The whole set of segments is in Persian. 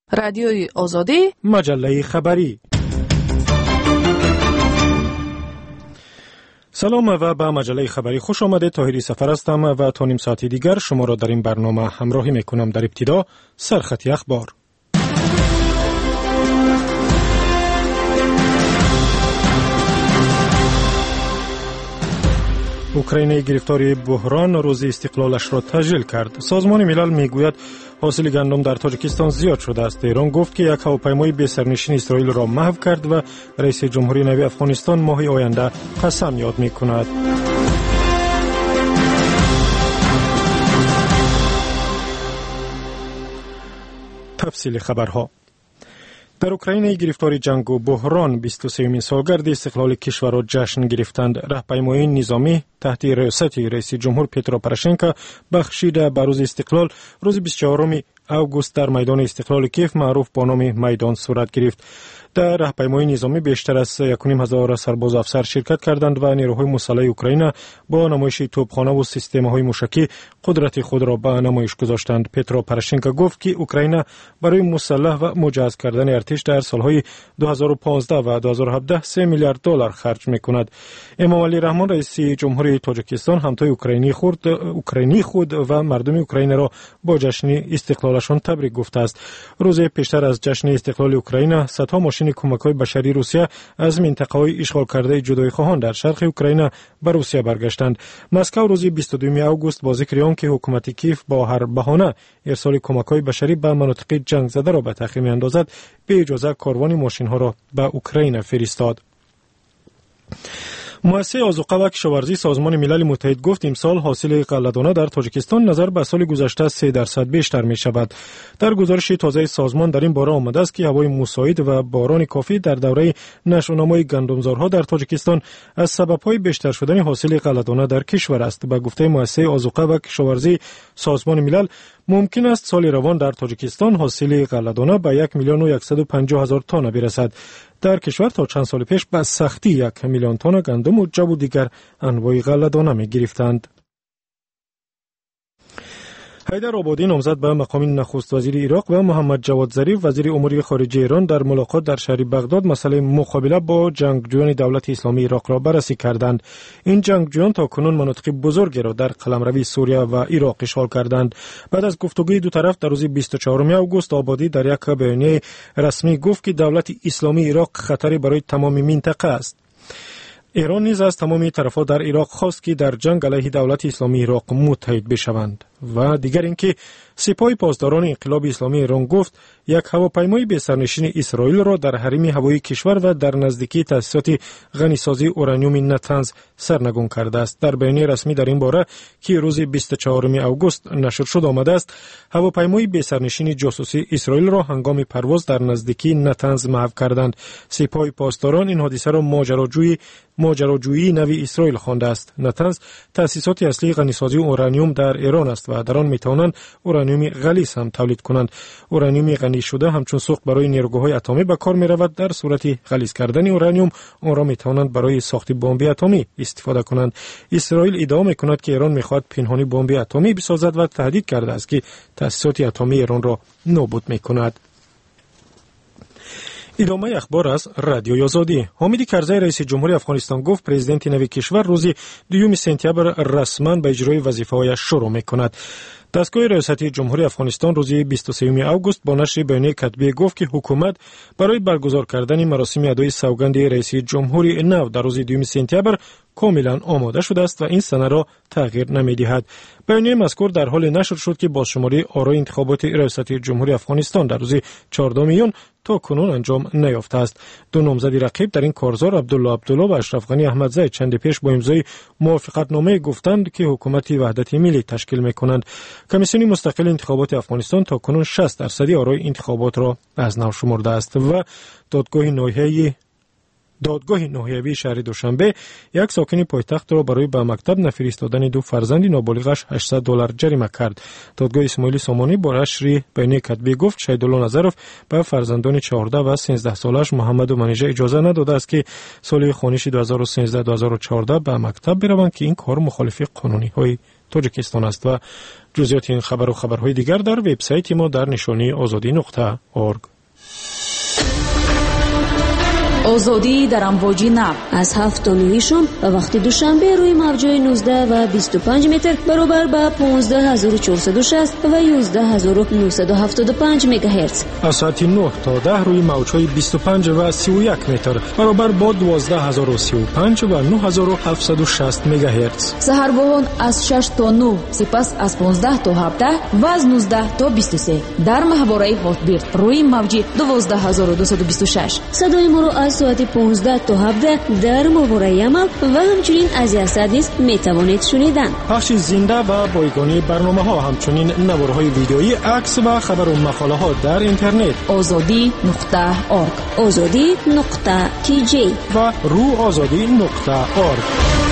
رادیوی آزادی، مجله خبری. سلام و به مجله خبری خوش آمده. طاهری سفر هستم و تا نیم ساعت دیگر شما را در این برنامه همراهی میکنم. در ابتدا سرخط اخبار. اوکراین گرفتار بحران روز استقلالش را تسجیل کرد. سازمان ملل میگوید حاصل گندم در تاجیکستان زیاد شده است. ایران گفت که یک هواپیمای بی سرنشین اسرائیل را محو کرد و رئیس جمهوری نوی افغانستان ماه آینده قسم یاد میکند. تفصیل خبرها. در اوکراین گرفتار جنگ و بحران 23مین سالگرد استقلال کشور را جشن گرفتند. راهپیمایی نظامی تحت ریاست رئیس جمهور پیترو پروشنکو بخشیده به روز استقلال روز 24 اوگوست در میدان استقلال کیف معروف با نام میدان صورت گرفت. در راهپیمایی نظامی بیشتر از 1,500 سرباز و افسر شرکت کردند و نیروهای مسلح اوکراین با نمایش توپخانه و سیستم‌های موشکی قدرت خود را به نمایش گذاشتند. پیترو پروشنکو گفت که اوکراین برای مسلح و مجهز کردن ارتش در سالهای 2015 و 2017 3 میلیارد دلار خرج می‌کند. امام علی رحمان رئیس جمهوری تاجیکستان همتای اوکراینی خود و مردم اوکراین را با جشن استقلالشان تبریک گفته است. روز پیشتر از جشن استقلال اوکراین صدها ماشین کمک‌های بشری روسیه از منطقه‌های اشغال کرده جدایی‌خواهان در شرق اوکراین به روسیه برگشتند. مسکو روز 22 اوگوست با ذکر آنکه حکومت کیف با هر بهانه ارسال کمک‌های بشری به مناطق جنگ زده را به تأخیر می‌اندازد، به اجازه کاروان ماشین‌ها را به اوکراین فرستاد. مؤسسه آذوقه و کشاورزی سازمان ملل متحد گفت امسال حاصل غله‌دانه در تاجیکستان نظر به سال گذشته 3% بیشتر می شود. در گزارش تازه سازمان در این باره آمده است که هوای مساعد و باران کافی در دوره نشوونمای گندمزارها در تاجیکستان از سبب‌های بیشتر شدن حاصل غله‌دانه در کشور است. به گفته مؤسسه آذوقه و کشاورزی سازمان ملل ممکن است سال روان در تاجیکستان حاصل غله‌دانه به 1,150,000 تن برسد. در کشور تا چند سال پیش به سختی 1,000,000 تن گندم و جو و دیگر انواع غله‌دانه می گرفتند. حیدر آبادی نامزد به مقام نخست وزیر عراق و محمد جواد ظریف وزیر امور خارجه ایران در ملاقات در شهر بغداد مسئله مقابله با جنگجویان دولت اسلامی عراق را بررسی کردند. این جنگجویان تا کنون مناطق بزرگی را در قلمروی سوریه و عراق اشغال کردند. بعد از گفتگوی دو طرف در روز 24 اوگوست آبادی در یک بیانیه رسمی گفت که دولت اسلامی عراق خطری برای تمام منطقه است. ایران نیز از تمامی طرف‌ها در عراق خواست که در جنگ علیه دولت اسلامی عراق متحد بشوند. و دیگر اینکه سپاه پاسداران انقلاب اسلامی ایران گفت یک هواپیمای بی سرنشین اسرائیل را در حریم هوایی کشور و در نزدیکی تأسیسات غنیسازی اورانیوم نتنز سرنگون کرده است. در بیانیه رسمی در این باره که روز 24 اوگوست نشر شد آمده است هواپیمای بی سرنشین جاسوسی اسرائیل را هنگام پرواز در نزدیکی نتنز محو کردند. سپاه پاسداران این حادثه را ماجراجویی نوی اسرائیل خوانده است. نتنز تأسیسات اصلی غنیسازی اورانیوم در ایران است و در آن میتوانند اورانیوم غلیظ هم تولید کنند. اورانیوم غنی شده همچون سوخت برای نیروگاه‌های اتمی به کار می‌رود. در صورت غلیظ کردن اورانیوم آن را میتوانند برای ساخت بمب اتمی استفاده کنند. اسرائیل ادعا می‌کند که ایران می‌خواهد پنهانی بمب اتمی بسازد و تهدید کرده است که تأسیسات اتمی ایران را نابود می‌کند. ادامه اخبار از رادیوی آزادی. حامد کرزی رئیس جمهوری افغانستان گفت پرزیدنت نوی کشور روز 2 سپتامبر رسما به اجرای وظیفه‌هایش شروع می‌کند. دستگاه ریاستی جمهوری افغانستان روز 23 اوگوست با نشر بیانیه کتبی گفت که حکومت برای برگزار کردن مراسم ادای سوگند رئیس جمهوری نو در روز 2 سپتامبر کاملا آماده شده است و این سند را تغییر نمی‌دهد. بیانیه مذکور در حال نشر شد که بازشماری آرای انتخابات ریاستی جمهوری افغانستان در روز 14 میون تا کنون انجام نیافته است. دو نامزد رقیب در این کارزار عبدالله و اشرف غنی احمدزی چند پیش با امضای موافقتنامه گفتند که حکومت وحدت ملی تشکیل می‌کنند. کمیسیون مستقل انتخابات افغانستان تا کنون 60% آرای انتخابات را از نو شمرده است و دادگاه ناحیوی شهر دوشنبه یک ساکن پایتخت را برای به مکتب نفرستادن دو فرزند نابالغش $800 جریمه کرد. دادگاه اسماعیل سامانی با نشر بیانیه کتبی گفت شهیدالله نظرов به فرزندان 14 و 13 سالش محمد و منیژه اجازه نداده است که سال خوانشی 2013-2014 به مکتب بروند که این کار مخالف قانونی‌های تاجیکستان است و جزئیات این خبر و خبرهای دیگر در وبسایت ما در نشانی azadi.org. آزادی در امواج نو از 7 تا 9 شام و وقت دوشنبه روی موج‌های 19 و 25 متر برابر با 15460 و 11975 مگاهرتز. از ساعت 9 تا 10 روی موج‌های 25 و 31 متر برابر با 12035 و 9760 مگاهرتز. سحرگاهان از 6 تا 9 سپس از 15 تا 17 و از 19 تا 23 در محوره هاتبیرد روی موج 12226. صدای ما رو از ساعت 15 تا 17 در ماهواره یمن و همچنین از یاسادیس میتوانید شنیدن. پخش زنده و بایگانی برنامه ها، همچنین نوارهای ویدئویی، عکس و خبر و مقاله ها در اینترنت azadi.org azadi.kj و ruazadi.org.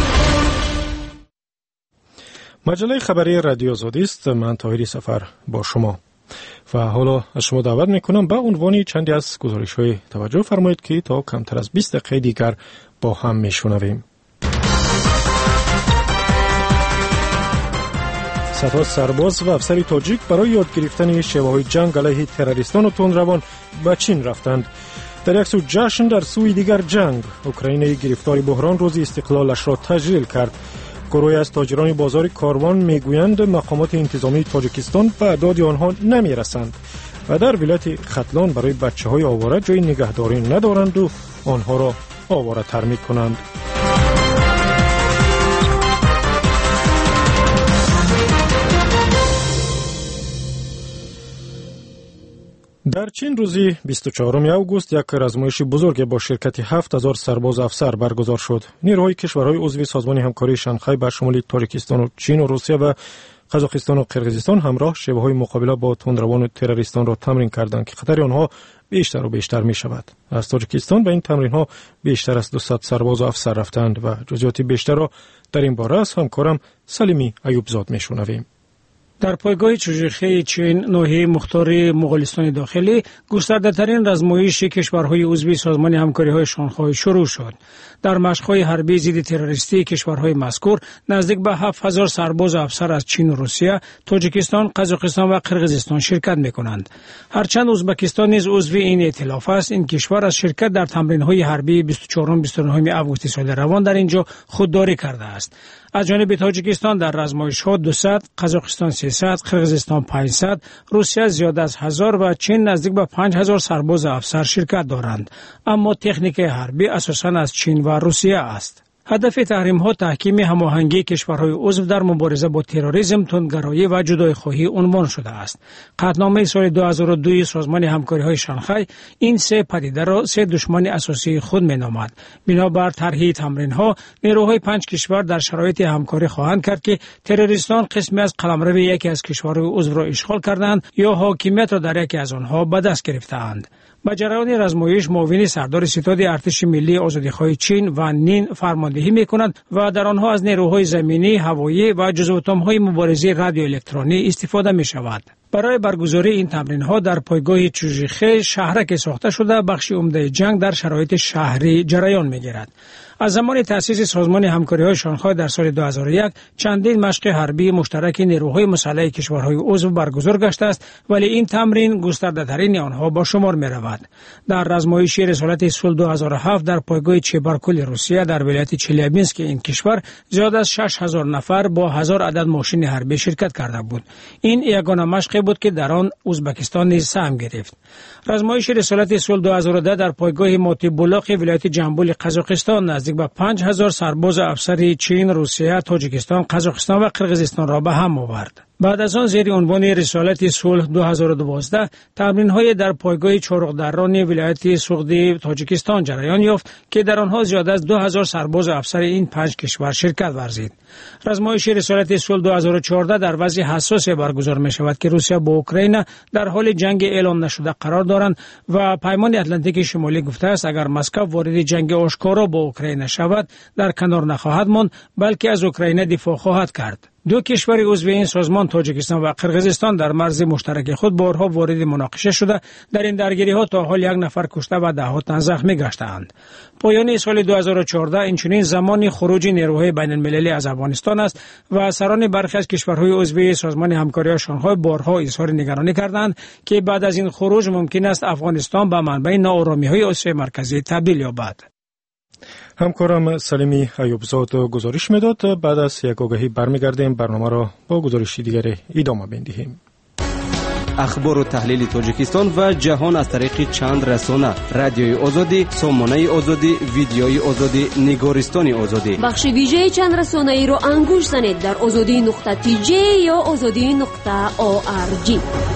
مجله خبری رادیو آزادی است. من طاهری سفر با شما و حالا از شما دعوت میکنم به عنوان چندی از گزارش های توجه فرمایید که تا کمتر از 20 دقیقه دیگر با هم میشنویم. صدها سرباز و افسر تاجیک برای یاد گرفتن شیوه‌های جنگ علیه تروریستان و تندروان به چین رفتند. در یک سو جشن، در سوی دیگر جنگ. اوکراین گرفتار بحران روز استقلالش را تجلیل کرد. گروهی از تاجران بازار کاروان میگویند مقامات انتظامی تاجیکستان به اعداد آنها نمیرسند و در ولایت ختلان برای بچه‌های آواره جای نگهداری ندارند و آنها را آواره تر می‌کنند. در چین روزی 24 اوگوست یک رزمایش بزرگ با شرکت 7000 سرباز افسر برگزار شد. نیروهای کشورهای عضو سازمان همکاری شانگهای به شمول تاجیکستان و چین و روسیه و قزاقستان و قرقیزستان همراه شیوه‌های مقابله با تندروان و تروریستان را تمرین کردند که خطر آنها بیشتر و بیشتر می شود. از تاجیکستان به این تمرین‌ها بیشتر از 200 سرباز و افسر رفتند و جزئیات بیشتر را در این باره از همکارم سلیمی ایوبزاد می‌شنویم. در پایگاه چوژخه چین ناحیه مختار مغولستان داخلی گسترده‌ترین رزمایش کشورهای عضو سازمان همکاری‌های شانگهای شروع شد. در مشق‌های حربی ضد تروریستی کشورهای مذکور نزدیک به 7000 سرباز و افسر از چین و روسیه، تاجیکستان، قزاقستان و قرقیزستان شرکت می‌کنند. هرچند ازبکستان نیز عضو این ائتلاف است، این کشور از شرکت در تمرین‌های حربی 24-29 اوت سال روان در اینجا خودداری کرده است. از جانب تاجیکستان در رزمایش‌ها 200، قزاقستان 300، قرقیزستان 500، روسیه زیاده از 1000 و چین نزدیک به 5000 سرباز و افسر شرکت دارند. اما تکنیک حربی اساساً از چین و روسیه است. هدف تحریم‌ها تحکیم هماهنگی کشورهای عضو در مبارزه با تروریسم، تندگرایی و جدایی‌خواهی عنوان شده است. قطعنامه سال 2002 سازمان همکاری‌های شانگهای این سه پدیده را سه دشمن اساسی خود می‌نامد. بنابر طرح تمرین‌ها، نیروهای 5 کشور در شرایط همکاری خواهند کرد که تروریستان قسمی از قلمرو یکی از کشورهای عضو را اشغال کردند یا حاکمیت را در یکی از آنها به دست گرفتند. با جریان رزمایش معاون سردار ستاد ارتش ملی آزادیخواه چین و نین فرماندهی می‌کند و در آنها از نیروهای زمینی، هوایی و جزو اتم‌های مبارزه رادیو الکترونی استفاده می‌شود. برای برگزاری این تمرین‌ها در پایگاه چوژخه شهرک ساخته شده بخش عمده جنگ در شرایط شهری جریان می‌گیرد. از زمان تأسیس سازمان همکاری‌های شانگهای در سال 2001 چندین مشق حربی مشترک نیروهای مسلح کشورهای عضو برگزار گشته است، ولی این تمرین گسترده‌ترین آنها با شمار می‌رود. در رزمایش رسالت صلح 2007 در پایگاه چبارکول روسیه در ولایت چلیابینسک این کشور زیاد از 6000 نفر با 1000 عدد ماشین حربی شرکت کرده بود. این یگانه مشق بود که در آن ازبکستان نیز سهم گرفت. رزمایش رسالت صلح 2010 در پایگاه موتی بولاق ولایت جنبول قزاقستان نزدیک به 5000 سرباز افسر چین، روسیه، تاجیکستان، قزاقستان و قرقیزستان را به هم آورد. بعد از آن زیر عنوان رسالت صلح 2012 تمرین‌های در پایگاه چورقدران ولایت سوغدی تاجیکستان جریان یافت که در آنها زیاده از 2000 سرباز افسر این 5 کشور شرکت ورزید. رزمایش رسالت صلح 2014 در وضع حساس برگزار می شود که روسیه با اوکراین در حال جنگ اعلام نشده قرار دارند و پیمان اتلانتیک شمالی گفته است اگر مسکو وارد جنگ آشکارا با اوکراین شود در کنار نخواهد ماند بلکه از اوکراین دفاع خواهد کرد. دو کشور عضو این سازمان تاجیکستان و قرقیزستان در مرز مشترک خود بارها وارد مناقشه شده. در این درگیری‌ها تا حال 1 نفر کشته و ده‌ها تن زخمی گشته‌اند. پایان سال 2014 اینچنین زمان خروج نیروهای بین‌المللی از افغانستان است و سران برخی از کشورهای عضو سازمان همکاری شانگهای بارها اظهار نگرانی کردند که بعد از این خروج ممکن است افغانستان به منبع ناآرامی‌های آسیای مرکزی تبدیل یابد. همکارم سلیمی ایوبزاد گزارش میداد. بعد از یک آگهی برمیگردیم برنامه را با گزارشی دیگری ادامه بدهیم. اخبار و تحلیل تاجیکستان و جهان از طریق چند رسانه: رادیوی آزادی، سامانه آزادی، ویدیوی آزادی، نگارستان آزادی. بخش ویژه چند رسانه ای رو انگوش زنید در azadi.tj یا azadi.org.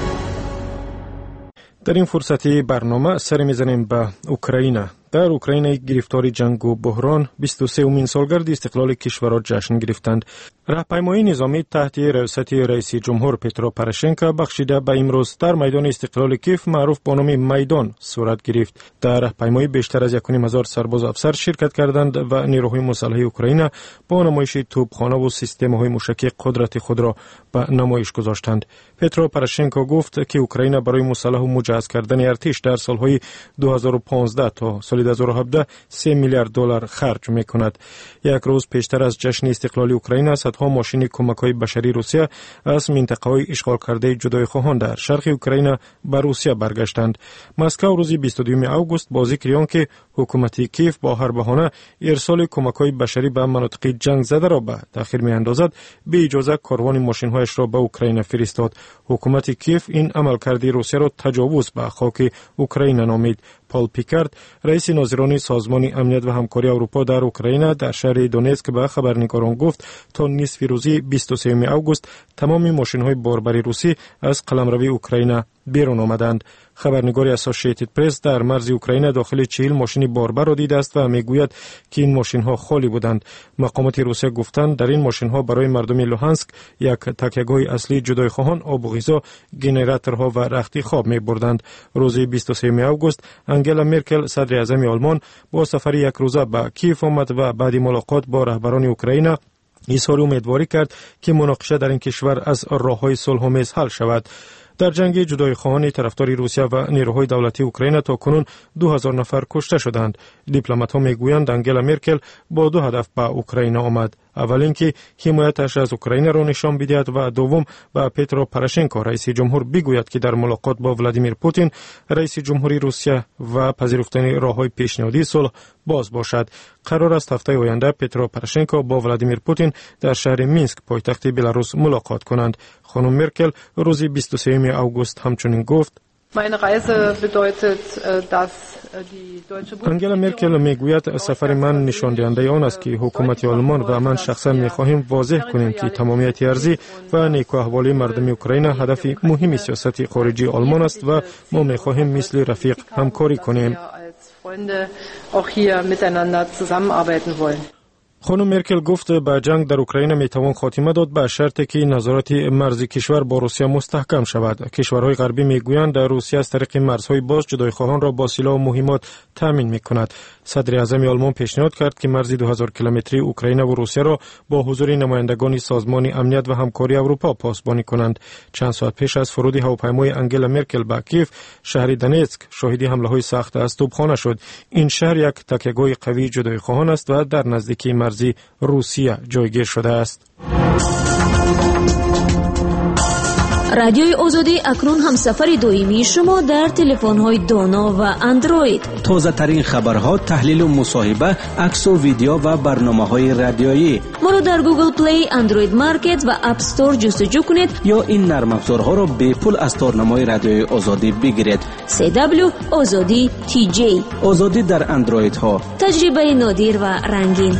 در این فرصتی برنامه سر میزنیم به اوکراین. در اوکراین گرفتاری جنگ و بحران 23مین سالگرد استقلال کشور را جشن گرفتند. راهپیمایی نظامی تحت رئاست رئیس جمهور پترو پروشنکو بخشیده به امروز در میدان استقلال کیف معروف به نام میدان صورت گرفت. در راهپیمایی بیشتر از 1,500 سرباز و افسر شرکت کردند و نیروهای مسلح اوکراین با نمایش توپخانه و سیستم‌های موشکی قدرت خود را به نمایش گذاشتند. پترو پروشنکو گفت که اوکراین برای مسلح و مجهز کردن ارتش در سالهای 2015 تا سال 2017 $3 میلیارد خرج می‌کند. یک روز پیشتر از جشن استقلال اوکراین صدها ماشین کمک‌های بشری روسیه از منطقه‌های اشغال کرده جدایخواهان در شرق اوکراین به روسیه برگشتند. مسکو روز 22 اوگوست با ذکر آنکه حکومت کیف با هر بهانه ارسال کمک‌های بشری به مناطق جنگ زده را به تأخیر می‌اندازد، به اجازه کاروان ماشین‌هایش را به اوکراین فرستاد. حکومت کیف این عملکرد روسیه را تجاوز به خاک اوکراین نامید. پال پیکارد، رئیس ناظران سازمان امنیت و همکاری اروپا در اوکراین، در شهر دونتسک به خبرنگاران گفت تا نصف روزی 23 اوگوست تمام ماشین‌های باربری روسی از قلمرو اوکراین بیرون آمدند. خبرنگار اسوسییتد پرس در مرز اوکراین داخل 40 ماشین باربر را دیده است و میگوید که این ماشین‌ها خالی بودند. مقامات روسیه گفتند در این ماشین‌ها برای مردم لوهانسک یک تکیه‌گاه اصلی جدایخواهان، آب و غذا، گنراتورها و رخت خواب می‌بردند. روز 23 اوگوست انگلا مرکل صدر اعظم آلمان با سفر یک روزه به کیف آمد و بعد ملاقات با رهبران اوکراین اظهار امیدواری کرد که مناقشه در این کشور از راه‌های صلح‌آمیز حل شود. در جنگ جدایخواهان طرفدار روسیه و نیروهای دولتی اوکراین تا کنون 2000 نفر کشته شدند. دیپلمات‌ها میگویند انگلا مرکل با 2 هدف به اوکراین آمد. اول اینکه حمایتش از اوکراین را نشان بدهد و دوم به پترو پروشنکو رئیس جمهور بگوید که در ملاقات با ولادیمیر پوتین رئیس جمهوری روسیه و پذیرفتن راه‌های پیشنهادی صلح باز باشد. قرار است هفته آینده پترو پروشنکو با ولادیمیر پوتین در شهر مینسک پایتخت بلاروس ملاقات کنند. خانم مرکل روز 23 اوگوست همچنین گفت: انگلا مرکل میگوید سفر من نشان دهنده آن است که حکومت آلمان و من شخصا میخواهیم واضح کنیم که تمامیت ارضی و نیکو احوالی مردم اوکراین هدف مهم سیاست خارجی آلمان است و ما میخواهیم مثل رفیق همکاری کنیم. خانم مرکل گفت به جنگ در اوکراین میتوان خاتمه داد به شرطی که نظارت مرز کشور با روسیه مستحکم شود. کشورهای غربی میگویند روسیه از طریق مرزهای باز جدایخواهان را با سلاح و مهمات تامین میکند. صدر اعظم آلمان پیشنهاد کرد که مرز 2000 کیلومتری اوکراین و روسیه را با حضور نمایندگان سازمان امنیت و همکاری اروپا پاسبانی کنند. چند ساعت پیش از فرود هواپیمای انگلا مرکل به کیف، شهر دونتسک شاهد حمله‌های سخت از توپخانه شد. این شهر یک تکیه‌گاه قوی جدایخواهان است و در نزدیکی مرزی روسیه جایگیر شده است. رادیوی آزادی اکنون هم سفر دائمی شما در تلفن‌های دانا و اندروید. تازه ترین خبرها، تحلیل و مصاحبه، عکس و ویدیو و برنامه‌های رادیویی. ما رو در گوگل پلی، اندروید مارکت و اپ استور جستجو کنید یا این نرم افزارها را به پول از تارنمای رادیوی آزادی بگیرید. CW آزادی TJ. آزادی در اندروید ها. تجربه نادر و رنگین.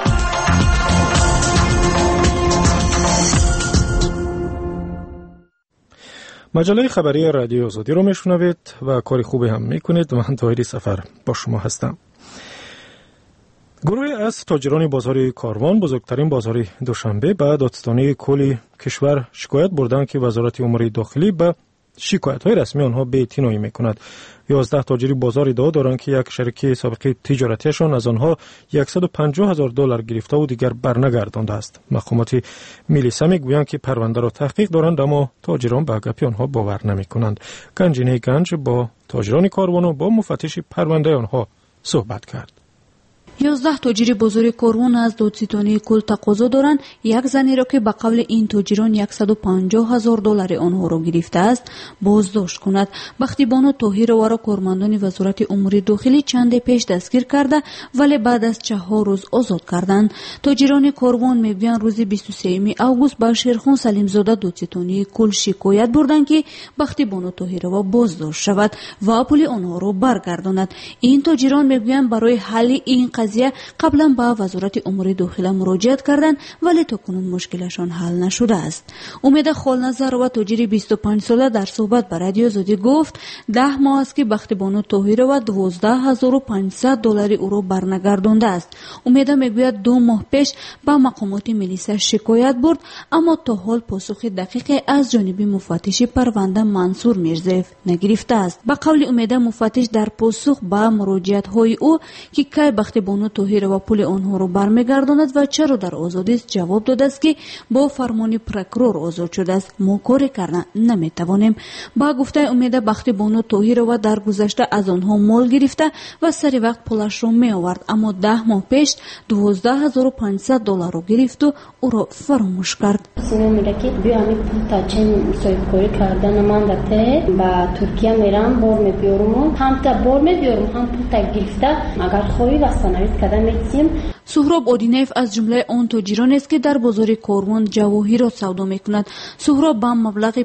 مجله خبری رادیو آزادی رو میشنوید و کاری خوبی هم میکنید. من طاهری سفر با شما هستم. گروهی از تاجران بازار کاروان، بزرگترین بازار دوشنبه، به دادستانی کل کشور شکایت بردند که وزارت امور داخلی به شکایت‌های رسمی آنها بی‌اعتنایی می‌کند. 11 تاجر بازار ادعا دارند که یک شریک سابقه تجارتیشان از آنها $150,000 گرفته و دیگر برنگردانده است. مقامات میلیسا میگویند که پرونده را تحقیق دارند، اما تاجران به گپ آنها باور نمی‌کنند. گنجینه گنج با تاجران کاروان و با مفتش پرونده آنها صحبت کرد. 11 تاجر بزرگ کاروان از دادستانی کل تقاضا دارند یک زنی را که به قول این تاجران $150,000 آنها را گرفته است بازداشت کند. بختی بانو طاهر را کارمندان وزارت امور داخلی چند پیش دستگیر کرده ولی بعد از 4 روز آزاد کردند. تاجران کاروان میگویند روز 23 اوگوست به شیرخان سلیمزاده دادستانی کل شکایت بردند که بختی بانو طاهر را بازداشت شود و پول آنها را برگرداند. این تاجران میگویند برای حل این قضیه قبلا با وزارت امور داخلی مراجعت کردند ولی تاکنون مشکلشان حل نشده است. امید خالنظر و تاجر 25 ساله در صحبت با رادیو آزادی گفت 10 ماه است که بخت بانو طاهر و $12,500 او را برنگردانده است. امید میگوید 2 ماه پیش با مقامات میلیسا شکایت برد اما تا حال پاسخ دقیق از جانب مفتش پرونده منصور میرزایف نگرفته است. به قول امید مفتش در پاسخ به مراجعت های او که کی بخت بانو طاهر و پول آنها را برمیگرداند و چرا در آزادی است جواب داده است که با فرمان پروکرور آزاد شده است، ما کاری کردن نمیتوانیم. با گفته امید بخت بانو طاهر و در گذشته از آنها مال گرفته و سری وقت پولش را می آورد اما 10 ماه پیش $12,500 را گرفت و او را فراموش کرد. سینو میگه که بیا همین پول تا چند صاحبکاری کردن من دته با ترکیه میرم بار میبیارم هم تا بار میبیارم هم پول تا گرفته اگر خواهی واسه سهراب آدینیف از جمله آن تاجران است که در بازار کاروان جواهرات سودا میکند. سهراب با مبلغ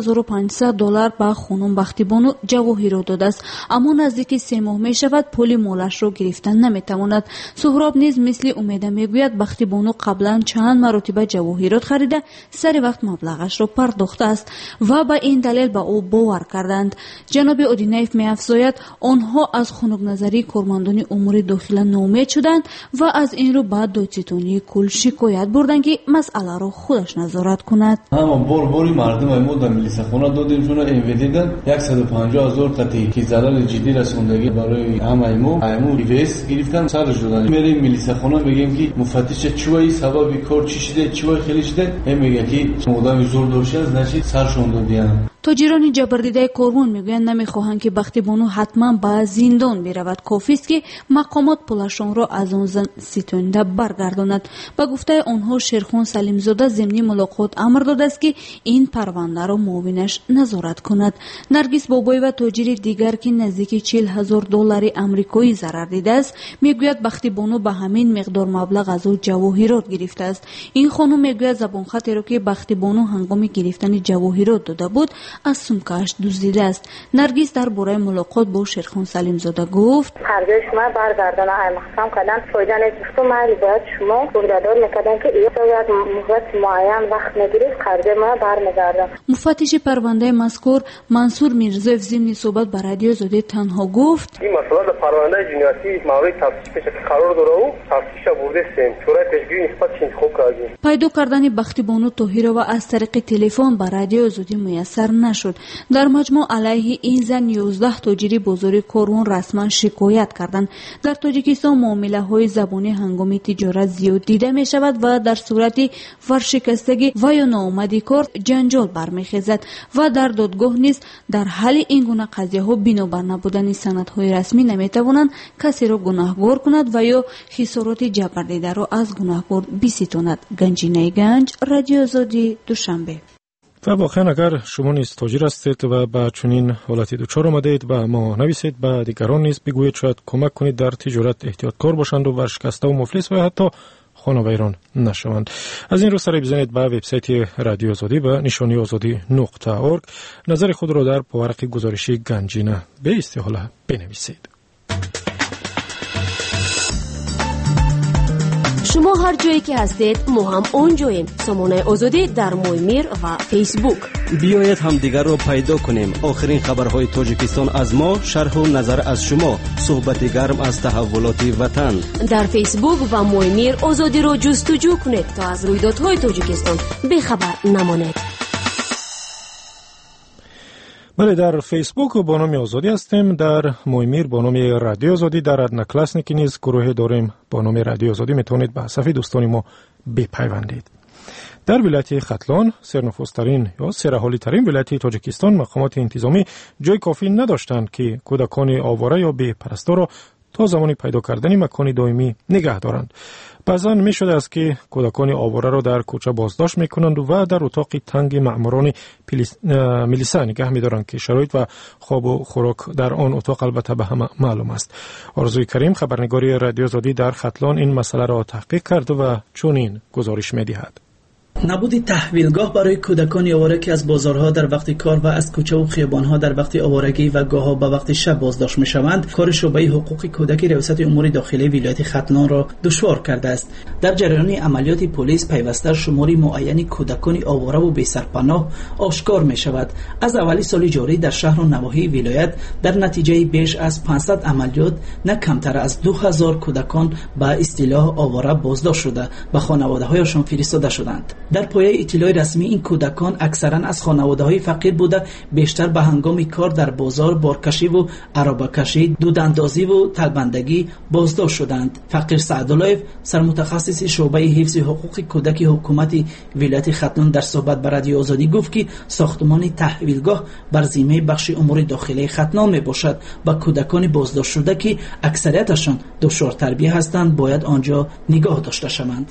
$5,500 به خانم بختی بانو جواهرات داده است اما نزدیک 3 ماه می شود پول مالش را گرفتن نمیتواند. سهراب نیز مثل امیده میگوید بختی بانو قبلا چند مرتبه جواهرات خریده سر وقت مبلغش را پرداخته است و به این دلیل به او باور کردند. جناب آدینیف میافزاید آنها از خنک نظری کارمندان امور داخلی ناامید شدند و از این رو بعد دادستانی کل شکایت بردند که مسئله را خودش نظارت کند. اما باری مردم ما در میلیسا خانه دادیم شون اینویدیدن $150,000 قطعی که ضرر جدی رسوندگی برای همایمو ریویس گرفتن سرش دادن. میریم میلیسا خانه میگیم که مفتش چوی سبب کار چی شده چوی خیلی شده میگه که مدام زور داشته از نشید سرشون دادیان. تاجران جبردیده کاروان میگویند نمیخواهند که بختی بانو حتما به زندان برود، کافی است که مقامات پولشان را از آن زن ستانده برگرداند. به گفته آنها شیرخان سلیمزاده ضمن ملاقات امر داده است که این پرونده را معاونش نظارت کند. نرگس بابایی و تاجر دیگر که نزدیک $40,000 آمریکایی ضرر دیده است میگوید بختی بانو به همین مقدار مبلغ از او جواهرات گرفته است. این خانم میگوید زبان خطی را که بختی بانو هنگام گرفتن جواهرات داده بود از سمکه‌اش دزدیده است. نرگس در باره ملاقات با شیرخان سلیمزاده گفت قرض شما برگردانه های محکم کردن فایده نیست. مالی باید شما بگدادار میکردن که این باید مهلت معین وقت نگیرید قرض ما برمیگردن. مفتش پرونده مذکور منصور میرزایف ضمن صحبت با رادیو آزادی تنها گفت این مسئله در پرونده جنایتی مورد تفتیش قرار داره و تفتیش بردیم شورای پیشگیری نسبتش انتخاب کردیم. پیدا کردن بختی بانو طاهر و از طریق تلفن با رادیو آزادی میسر نشد. در مجموع علیه این زن 11 تاجر بزرگ کاروان رسما شکایت کردند. در تاجیکستان معامله های زبانی هنگام تجارت زیاد دیده می شود و در صورت ورشکستگی و یا ناآمدی کار جنجال برمیخیزد و در دادگاه نیز در حل این گونه قضیه ها بنابر نبودن سندهای رسمی نمی توانند کسی را گناهکار کند و یا خسارات جبر دیده را از گناهکار بستاند. گنجینه گنج، رادیو آزادی، دوشنبه. و واقعا اگر شما نیز تاجر هستید و با چنین حالتی دچار آمدید و ما نویسید با دیگران نیز بگویید شاید کمک کنید در تجارت احتیاطکار باشند و ورشکسته و مفلس و حتی خانه ویران نشوند. از این رو سری بزنید به وبسایت رادیو آزادی و نشانی آزادی.org نظر خود را در پاورق گزارشی گنجینه به استحاله بنویسید. شما هر جایی که هستید ما هم اونجاییم. سامانه آزادی در مویمیر و فیسبوک. بیایید هم دیگر را پیدا کنیم. آخرین خبرهای تاجیکستان از ما، شرح و نظر از شما، صحبت گرم از تحولات وطن. در فیسبوک و مویمیر آزادی را جستجو کنید تا از رویدادهای تاجیکستان بخبر نمانید. بله، در فیسبوک با نام آزادی هستیم، در مویمیر با نام رادیو آزادی، در ادنکلاسنیکی نیز گروه داریم با نام رادیو آزادی. میتونید به صفحه دوستان ما بپیوندید. در ولایت ختلان، سرنفوذترین یا سرحالی ترین ولایت تاجیکستان، مقامات انتظامی جای کافی نداشتند که کودکان آواره یا بی پرستار را تا زمانی پیدا کردن مکان دائمی نگه دارند. بعضا می شده است که کودکان آواره را در کوچه بازداشت می کنند و در اتاق تنگ مأموران میلیسا نگه می دارند که شرایط و خواب و خوراک در آن اتاق البته به همه معلوم است. آرزوی کریم، خبرنگار رادیو آزادی در ختلان، این مسئله را تحقیق کرد و چنین گزارش می دهد. نبود تحویلگاه برای کودکان آواره که از بازارها در وقت کار و از کوچه و خیابانها در وقت آوارگی و گاه‌ها به وقت شب بازداشت می‌شوند، کار شعبه حقوق کودک ریاست امور داخلی ولایت ختلان را دشوار کرده است. در جریان عملیات پلیس پیوسته شماری معینی کودکان آواره و بی‌سرپناه آشکار می‌شود. از اوایل سال جاری در شهر و نواحی ولایت در نتیجه بیش از 500 عملیات نه کمتر از 2000 کودکان به اصطلاح آواره بازداشت شده و خانواده‌هایشان فرستاده شدند. در پایه اطلاع رسمی این کودکان اکثرا از خانواده‌های فقیر بوده، بیشتر به هنگام کار در بازار بارکشی و عربه‌کشی، دوداندازی و تلبندگی بازداشت شدند. فقیر سعدالایف، سرمتخصص شعبه حفظ حقوق کودک حکومت ولایت ختلان، در صحبت با رادیو آزادی گفت که ساختمان تحویلگاه بر ذمه بخش امور داخلی ختلان میباشد و کودکان بازداشت شده که اکثریتشان دچار تربیه هستند باید آنجا نگاه داشته شوند.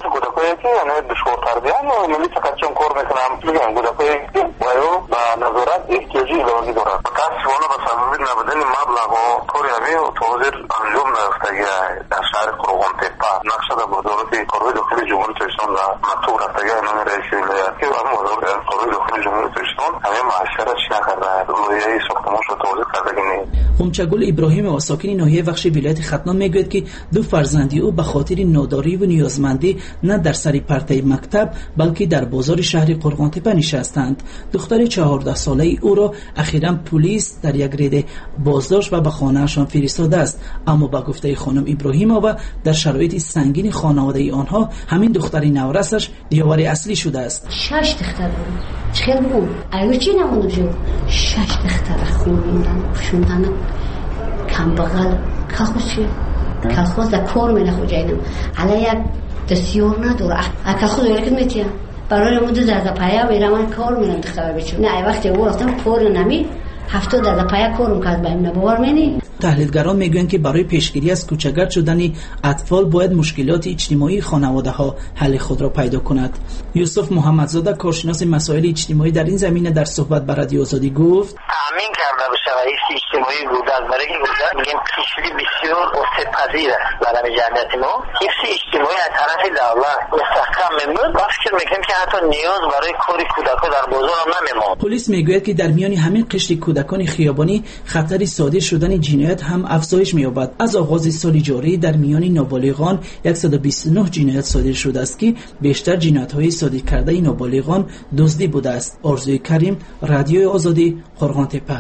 ملی چون کار میکنم میگم گودکای باید با نظارت احتیاجی لازم دارد. متاسفانه به سبب نبودن مبلغ و کاری همین توزیر انجام نرفتگی در شهر قرغان تپه نقشه در وزارت کارهای داخلی جمهوری تاجیکستان و مکتوب رفتگی نام رئیس ولایتی و همین وزارت کارهای داخلی جمهوری تاجیکستان همین معاشرت نکرده، لایحه ساختمان شو توزیع کردگی نیست. قمچگل ابراهیم و ساکن ناحیه بخش ولایت ختلان میگوید که دو فرزندی او به خاطر ناداری و نیازمندی نه در سر پرده مکتب بلکه در بازار شهر قرغان تپه نشستند. دختر 14 ساله او را اخیراً پلیس در یک رید بازداشت و به خانه‌شان فرستاده است، اما با گفته خانم ابراهیمова در شرایط سنگین خانواده آنها همین دختر نورسش دیوار اصلی شده است. 6 دختر بود. چخیل بود. ایو چی نمونده شد. 6 دختر خوندن، پوشوندن کم بغل کاخوشی. کاخوز در کار می نخوجینم. علی یک دستیار نداره. کاخوز ولکن میتیم. برای مدت در پایا میرم کار میرم دختر بچم. نه وقتی او رفتم کار نمی 70 در پایا کارم کرد بایم نباور منی. تحلیلگران میگویند که برای پیشگیری از کوچه‌گرد شدن اطفال باید مشکلات اجتماعی خانواده‌ها حل خود را پیدا کند. یوسف محمدزاده، کارشناس مسائل اجتماعی، در این زمینه در صحبت با رادیو آزادی گفت: تامین کرده بشه رئیس اجتماعی بودن برای این بودن میگیم پیشگیری بسیار مستحضر است برای جمعیت ما. حفظ اجتماعی از طرف دولت مستحکم میموند. فکر میکنم که حتی نیاز برای کار کودکان در بازار هم نمیماند. پلیس میگوید که در میان همین قشر کودکان خیابانی خطر صادر شدن جنایت هم افزایش می‌یابد. از آغاز سال جاری در میان نابالغان 129 جنایت صادر شده است که بیشتر جنایت‌های صادر کرده نابالغان دزدی بوده است. آرزوی کریم، رادیو آزادی، قرغان تپه.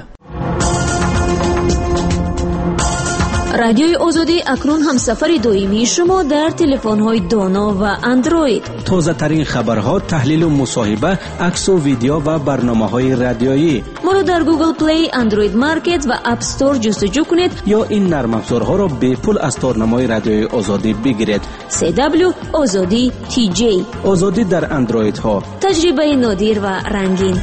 رادیوی آزادی اکنون هم سفر دائمی شما در تلفن‌های دانا و اندروید. تازه ترین خبرها، تحلیل و مصاحبه، عکس و ویدیو و برنامه‌های رادیویی. ما را در گوگل پلی، اندروید مارکت و اپ استور جستجو کنید یا این نرم افزارها را به پول از تارنمای رادیوی آزادی بگیرید. CW آزادی TJ. آزادی در اندروید ها. تجربه نادر و رنگین.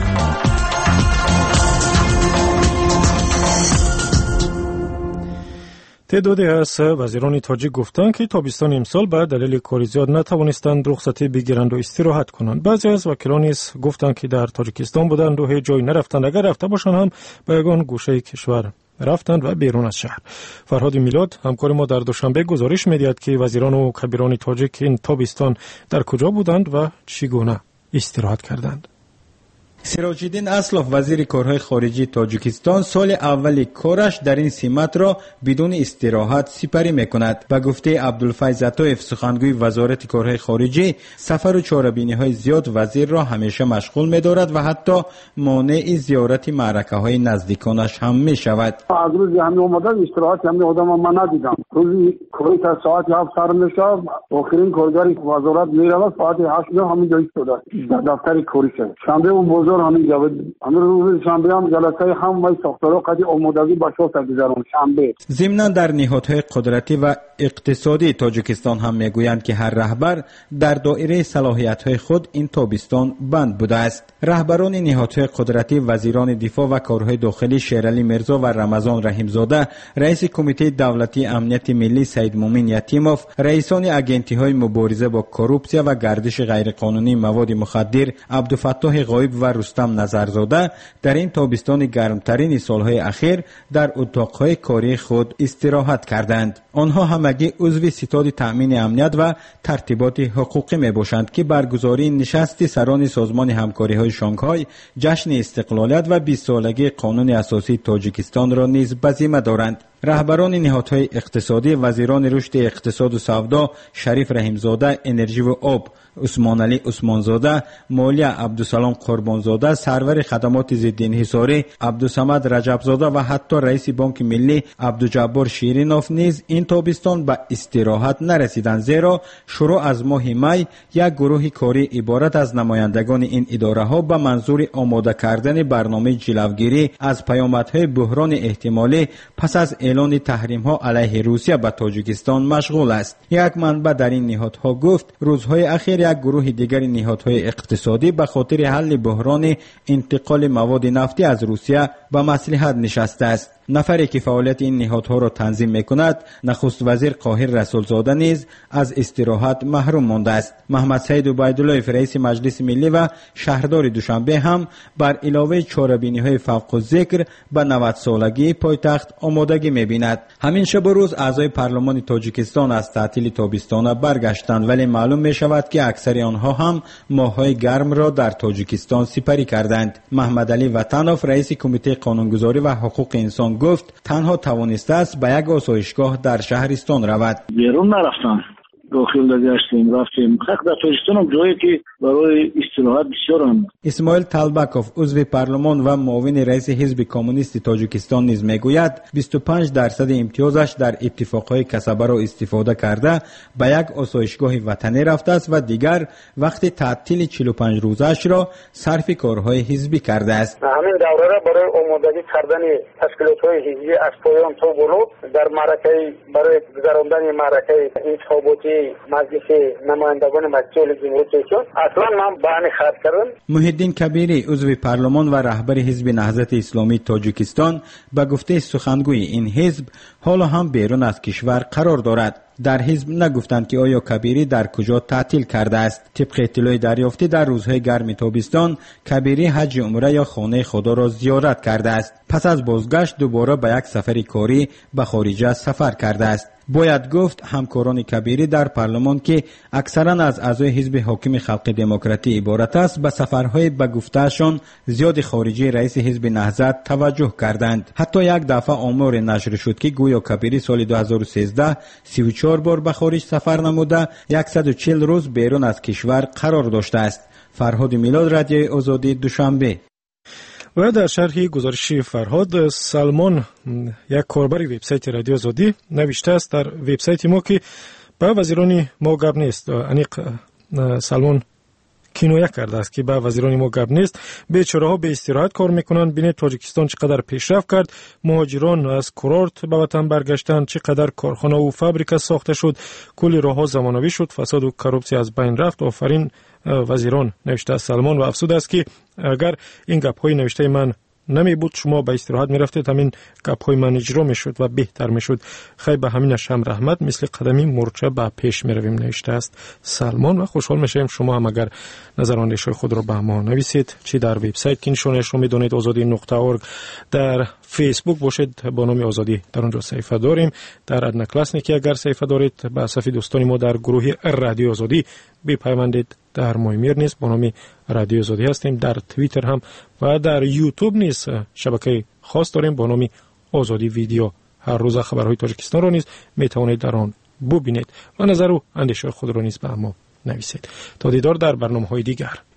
تعدادی از وزیران تاجیک گفتند که تابستان امسال به دلیل کار زیاد نتوانستند رخصتی بگیرند و استراحت کنند. بعضی از وکیلان نیز گفتند که در تاجیکستان بودند و هیچ جای نرفتند، اگر رفته باشند هم به یگان گوشه کشور رفتند و بیرون از شهر. فرهاد میلاد همکار ما در دوشنبه گزارش می‌دهد که وزیران و کبیران تاجیک این تابستان در کجا بودند و چگونه استراحت کردند. سراج‌الدین اسلاف، وزیر کارهای خارجی تاجیکستان، سال اول کارش در این سمت را بدون استراحت سپری می‌کند. به گفته عبدالفیض عطایف، سخنگوی وزارت کارهای خارجی، سفر و چاره‌بینی‌های زیاد وزیر را همیشه مشغول می‌دارد و حتی مانع زیارت معرکه‌های نزدیکانش هم می‌شود. از روزی همین اومدن استراحت همین آدم من ندیدم. روزی کاری تا ساعت 7 سر میشه، آخرین کارگری وزارت میرود ساعت 8 همین جایی شده در دفتر کاریش. شنبه و بسیار همین جوید همین روز شنبه هم جلسه هم و ساختار قضیه آمادگی با شوست گذران شنبه. ضمن در نهادهای قدرتی و اقتصادی تاجیکستان هم میگویند که هر رهبر در دایره صلاحیت‌های خود این تابستان بند بوده است. رهبران نهادهای قدرتی وزیران دفاع و کارهای داخلی شیرعلی میرزا و رمضان رحیمزاده، رئیس کمیته دولتی امنیت ملی سید مومن یتیموف، رئیسان اگنتی‌های مبارزه با کورپسیا و گردش غیرقانونی مواد مخدر عبدالفتاح غایب و رستم نظرزاده در این تابستان گرمترین سالهای اخیر در اتاقهای کاری خود استراحت کردند. آنها همگی عضو ستاد تأمین امنیت و ترتیبات حقوقی می باشند که برگزاری نشست سران سازمان همکاری‌های شانگهای جشن استقلالیت و 20 سالگی قانون اساسی تاجیکستان را نیز به ذمه دارند. رهبران نهادهای اقتصادی وزیران رشد اقتصاد و سودا شریف رحیمزاده، انرژی و آب عثمان علی عثمانزاده، مالیه عبدالسلام قربانزاده، سرور خدمات ضد انحصاری عبدالصمد رجبزاده و حتی رئیس بانک ملی عبدالجبار شیرینوف نیز این تابستان به استراحت نرسیدند، زیرا شروع از ماه می یک گروه کاری عبارت از نمایندگان این اداره ها به منظور آماده کردن برنامه جلوگیری از پیامدهای بحران احتمالی پس از اعلان تحریم ها علیه روسیه به تاجیکستان مشغول است. یک منبع در این نهادها گفت روزهای اخیر یک گروه دیگر نهادهای اقتصادی به خاطر حل بحران انتقال مواد نفتی از روسیه به مصلحت نشسته است. نفری که فعالیت این نهادها را تنظیم می‌کند، نخست وزیر قاهر رسولزاده نیز از استراحت محروم مانده است. محمد سعید عبیدالله رئیس مجلس ملی و شهردار دوشنبه هم بر علاوه چاره‌بینی‌های فوق الذکر به 90 سالگی پایتخت آمادگی می‌بیند. همین شب و روز اعضای پارلمان تاجیکستان از تعطیل تابستانه برگشتند، ولی معلوم می‌شود که اکثر آنها هم ماه‌های گرم را در تاجیکستان سپری کردند. محمد علی وطنوف رئیس کمیته قانونگذاری و حقوق انسان گفت تنها توانسته است به یک آسایشگاه در شهرستان رود. بیرون نرفتم، داخل گشتیم، رفتیم. حق در تاجیکستان هم جایی که برای استراحت بسیار هم. اسماعیل طلبکوف عضو پارلمان و معاون رئیس حزب کمونیست تاجیکستان نیز میگوید 25% امتیازش در اتفاقهای کسبه را استفاده کرده به یک آسایشگاه وطنی رفته است و دیگر وقت تعطیل 45 روزش را صرف کارهای حزبی کرده است. همین دوره را برای آمادگی کردن تشکیلات‌های حزبی از پایان تا بالا در معرکه برای گذراندن معرکه انتخاباتی مجلس نمایندگان مجلس جمهوری اسلامی اصلا من بانی خرد کردم. محی الدین کبیری عضو پارلمان و رهبر حزب نهضت اسلامی تاجیکستان به گفته سخنگوی این حزب حالا هم بیرون از کشور قرار دارد. در حزب نگفتند که آیا کبیری در کجا تعطیل کرده است. طبق اطلاع دریافتی در روزهای گرم تابستان کبیری حج عمره یا خانه خدا را زیارت کرده است. پس از بازگشت دوباره به یک سفر کاری به خارج سفر کرده است. باید گفت همکاران کبیری در پارلمان که اکثرا از اعضای حزب حاکم خلق دموکراتی عبارت است به سفرهای به گفتهشان زیاد خارجی رئیس حزب نهضت توجه کردند. حتی یک دفعه آمار نشر شد که گویا کبیری سال 2013 34 بار به خارج سفر نموده 140 روز بیرون از کشور قرار داشته است. فرهاد میلاد، رادیوی آزادی، دوشنبه. و در شرح گزارش فرهاد، سلمان یک کاربر وبسایت رادیو آزادی نوشته است در وبسایت ما که به وزیران ما گپ نیست. انیق سلمان کنایه کرده است که به وزیران ما گپ نیست، بیچاره‌ها به استراحت کار میکنند. ببینید تاجیکستان چقدر پیشرفت کرد، مهاجران از کورورت به وطن برگشتند، چقدر کارخانه و فابریکه ساخته شد، کلی راهها زمانوی شد، فساد و کروپسی از بین رفت. آفرین وزیران، نوشته سلمان و افسود است که اگر این گپ‌های نوشته من نمی بود شما به استراحت می رفتید، همین گپ‌های من اجرا می شد و بهتر می شد. خیلی به همینش هم رحمت، مثل قدمی مرچه به پیش می رویم، نوشته است سلمان. و خوشحال میشیم شما هم اگر نظر و اندیشه خود را به ما نویسید، چی در وبسایت که نشانش رو میدونید آزادی.org، در فیسبوک باشید با نام آزادی، در اونجا صفحه داریم. در ادنا کلاسنیکی اگر صفحه دارید به صفحه دوستان ما در گروه رادیو آزادی بپیوندید. در مایمیر نیست با نام رادیو آزادی هستیم. در توییتر هم و در یوتیوب نیست شبکه خاص داریم با نام آزادی ویدیو. هر روز خبرهای تاجیکستان را نیز میتوانید در آن ببینید و نظر و اندیشه خود را نیز به ما نویسید. تا دیدار در برنامه‌های دیگر.